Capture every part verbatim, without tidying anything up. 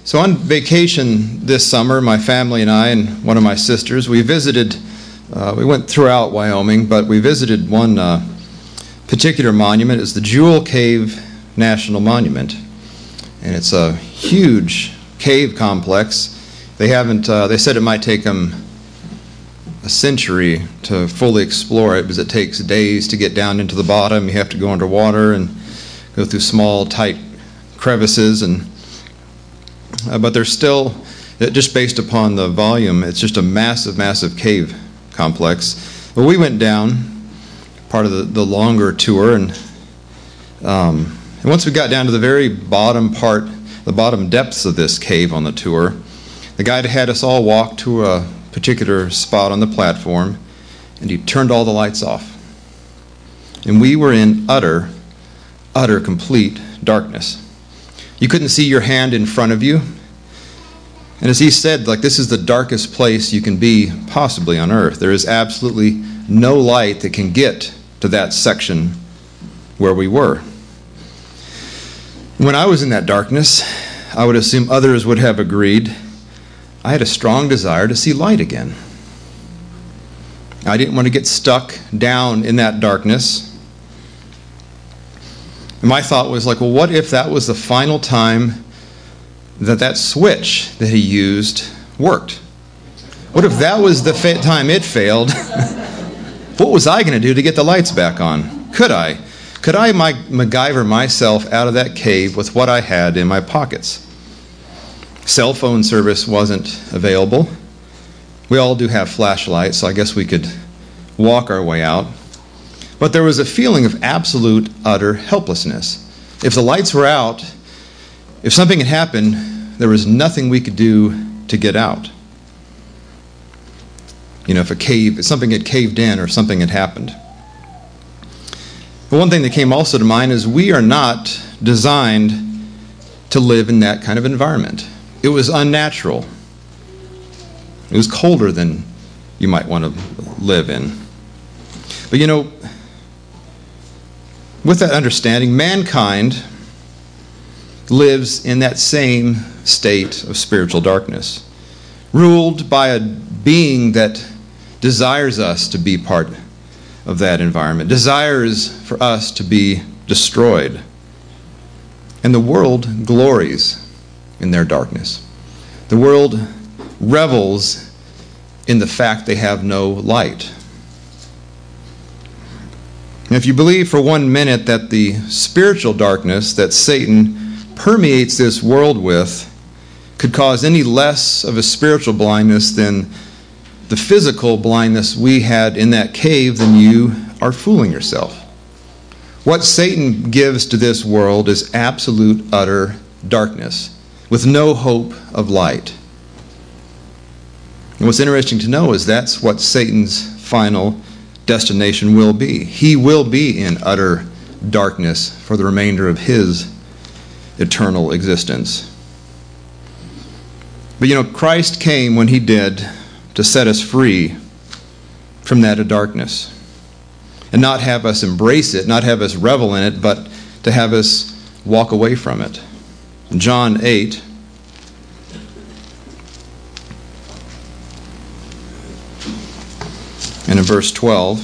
So on vacation this summer, my family and I and one of my sisters, we visited, uh, we went throughout Wyoming, but we visited one uh, particular monument. It's the Jewel Cave National Monument. And it's a huge cave complex. They haven't, uh, they said it might take them a century to fully explore it because it takes days to get down into the bottom. You have to go underwater and go through small, tight crevices, and Uh, but there's still, just based upon the volume, it's just a massive, massive cave complex. But we went down, part of the, the longer tour, and, um, and once we got down to the very bottom part, the bottom depths of this cave on the tour, the guide had us all walk to a particular spot on the platform, and he turned all the lights off. And we were in utter, utter, complete darkness. You couldn't see your hand in front of you. And as he said, like, this is the darkest place you can be possibly on earth. There is absolutely no light that can get to that section where we were. When I was in that darkness, I would assume others would have agreed, I had a strong desire to see light again. I didn't want to get stuck down in that darkness. And my thought was like, well, what if that was the final time that that switch that he used worked? What if that was the fa- time it failed? What was I going to do to get the lights back on? Could I? Could I my, MacGyver myself out of that cave with what I had in my pockets? Cell phone service wasn't available. We all do have flashlights, so I guess we could walk our way out. But there was a feeling of absolute, utter helplessness. If the lights were out, if something had happened, there was nothing we could do to get out. You know, if a cave, if something had caved in or something had happened. But one thing that came also to mind is we are not designed to live in that kind of environment. It was unnatural. It was colder than you might want to live in. But you know, with that understanding, mankind lives in that same state of spiritual darkness, ruled by a being that desires us to be part of that environment, desires for us to be destroyed. And the world glories in their darkness. The world revels in the fact they have no light. And if you believe for one minute that the spiritual darkness that Satan permeates this world with could cause any less of a spiritual blindness than the physical blindness we had in that cave, then you are fooling yourself. What Satan gives to this world is absolute, utter darkness with no hope of light. And what's interesting to know is that's what Satan's final destination will be. He will be in utter darkness for the remainder of his eternal existence. But you know, Christ came when he did to set us free from that darkness. And not have us embrace it, not have us revel in it, but to have us walk away from it. In John eight, and in verse twelve,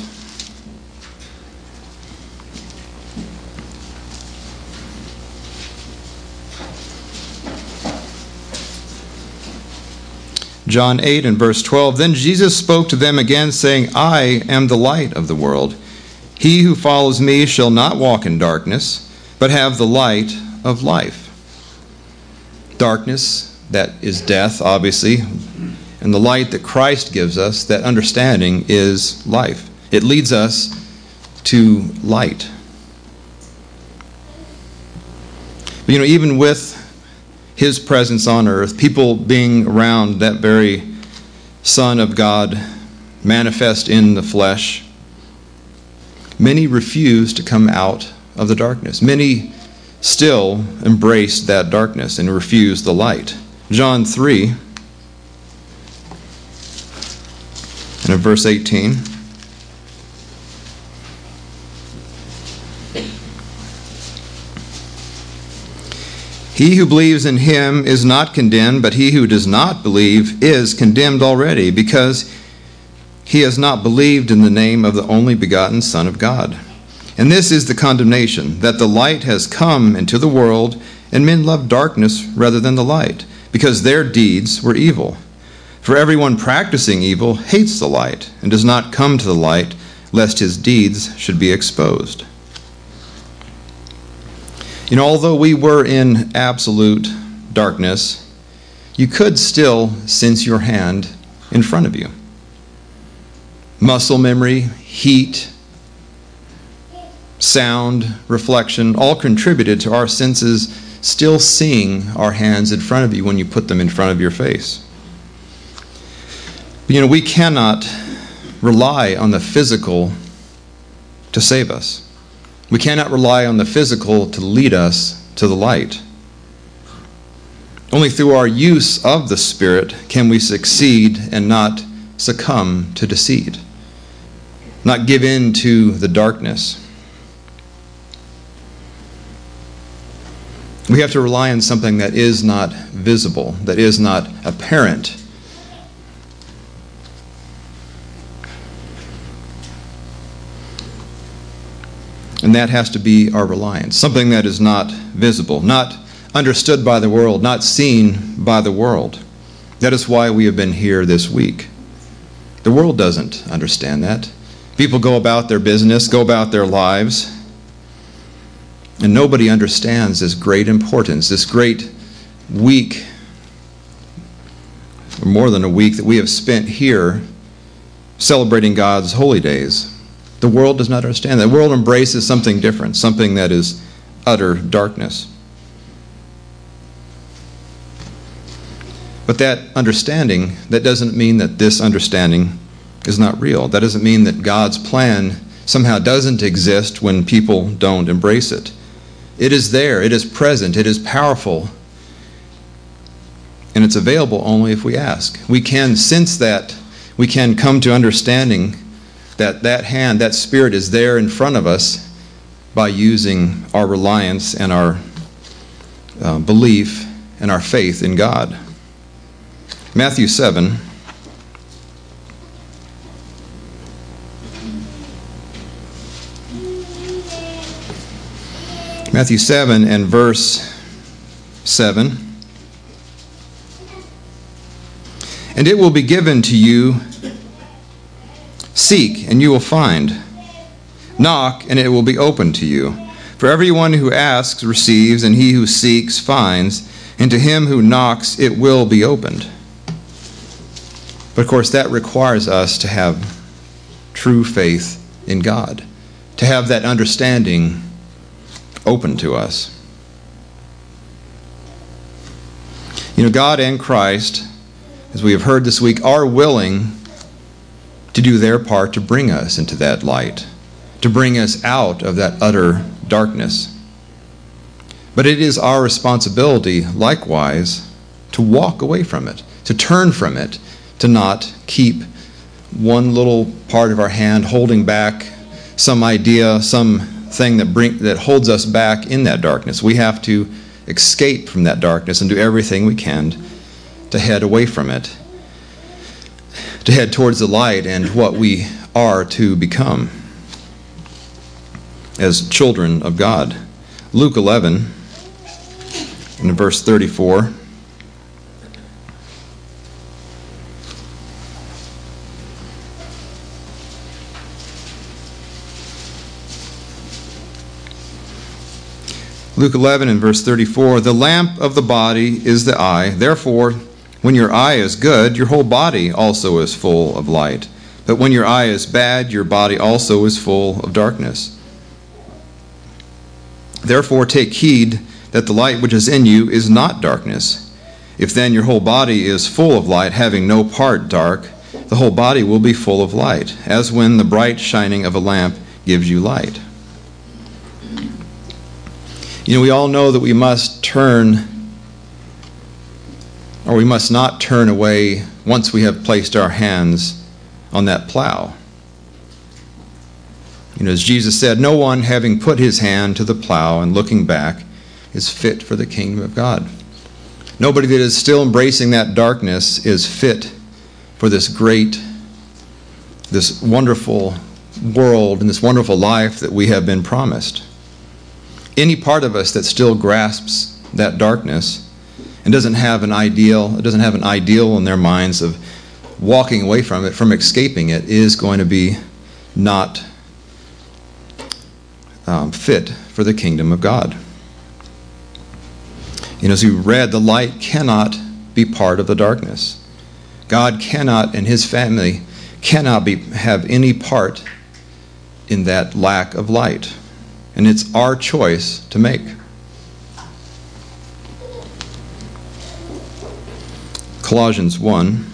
John eight and verse twelve, Then Jesus spoke to them again, saying, I am the light of the world. He who follows me shall not walk in darkness, but have the light of life. Darkness, that is death, obviously, and the light that Christ gives us, that understanding, is life. It leads us to light. But, you know, even with his presence on earth, people being around that very Son of God manifest in the flesh, many refuse to come out of the darkness. Many still embrace that darkness and refuse the light. John three, and in verse eighteen, He who believes in him is not condemned, but he who does not believe is condemned already, because he has not believed in the name of the only begotten Son of God. And this is the condemnation, that the light has come into the world, and men love darkness rather than the light, because their deeds were evil. For everyone practicing evil hates the light, and does not come to the light, lest his deeds should be exposed. You know, although we were in absolute darkness, you could still sense your hand in front of you. Muscle memory, heat, sound, reflection, all contributed to our senses still seeing our hands in front of you when you put them in front of your face. But, you know, we cannot rely on the physical to save us. We cannot rely on the physical to lead us to the light. Only through our use of the Spirit can we succeed and not succumb to deceit, not give in to the darkness. We have to rely on something that is not visible, that is not apparent. And that has to be our reliance, something that is not visible, not understood by the world, not seen by the world. That is why we have been here this week. The world doesn't understand that. People go about their business, go about their lives, and nobody understands this great importance, this great week, or more than a week, that we have spent here celebrating God's holy days. The world does not understand that. The world embraces something different, something that is utter darkness. But that understanding, that doesn't mean that this understanding is not real. That doesn't mean that God's plan somehow doesn't exist when people don't embrace it. It is there, it is present, it is powerful, and it's available only if we ask. We can sense that, we can come to understanding that that hand, that Spirit is there in front of us by using our reliance and our uh, belief and our faith in God. Matthew seven. Matthew seven and verse seven. And it will be given to you. Seek, and you will find. Knock, and it will be opened to you. For everyone who asks receives, and he who seeks finds, and to him who knocks it will be opened. But of course, that requires us to have true faith in God, to have that understanding open to us. You know, God and Christ, as we have heard this week, are willing to do their part to bring us into that light, to bring us out of that utter darkness. But it is our responsibility, likewise, to walk away from it, to turn from it, to not keep one little part of our hand holding back some idea, some thing that bring, that holds us back in that darkness. We have to escape from that darkness and do everything we can to head away from it, to head towards the light and what we are to become as children of God. Luke eleven, in verse thirty-four. Luke eleven and verse thirty-four, the lamp of the body is the eye. Therefore, when your eye is good, your whole body also is full of light. But when your eye is bad, your body also is full of darkness. Therefore, take heed that the light which is in you is not darkness. If then your whole body is full of light, having no part dark, the whole body will be full of light, as when the bright shining of a lamp gives you light. You know, we all know that we must turn, or we must not turn away once we have placed our hands on that plow. You know, as Jesus said, no one having put his hand to the plow and looking back is fit for the kingdom of God. Nobody that is still embracing that darkness is fit for this great, this wonderful world and this wonderful life that we have been promised. Any part of us that still grasps that darkness and doesn't have an ideal, it doesn't have an ideal in their minds of walking away from it, from escaping it, is going to be not um, fit for the kingdom of God. You know, as we read, the light cannot be part of the darkness. God cannot, and his family cannot be have any part in that lack of light. And it's our choice to make. Colossians one.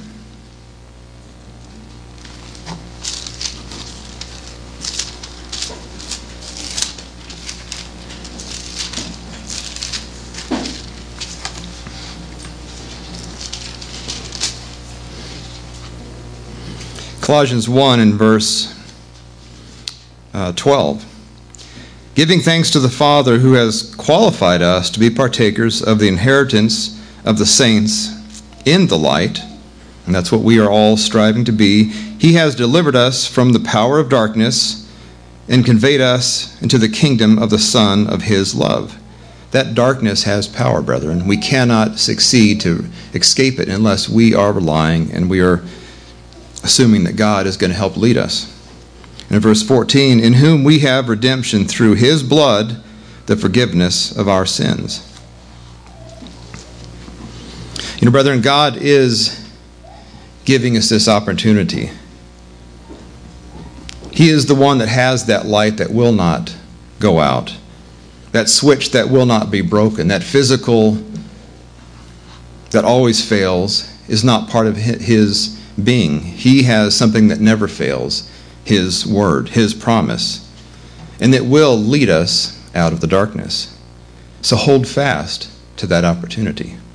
Colossians one and verse uh, twelve. Giving thanks to the Father who has qualified us to be partakers of the inheritance of the saints in the light, and that's what we are all striving to be. He has delivered us from the power of darkness and conveyed us into the kingdom of the Son of his love. That darkness has power, brethren. We cannot succeed to escape it unless we are relying and we are assuming that God is going to help lead us. And in verse fourteen, in whom we have redemption through his blood, the forgiveness of our sins. You know, brethren, God is giving us this opportunity. He is the one that has that light that will not go out, that switch that will not be broken, that physical that always fails is not part of his being. He has something that never fails, his word, his promise, and that will lead us out of the darkness. So hold fast to that opportunity.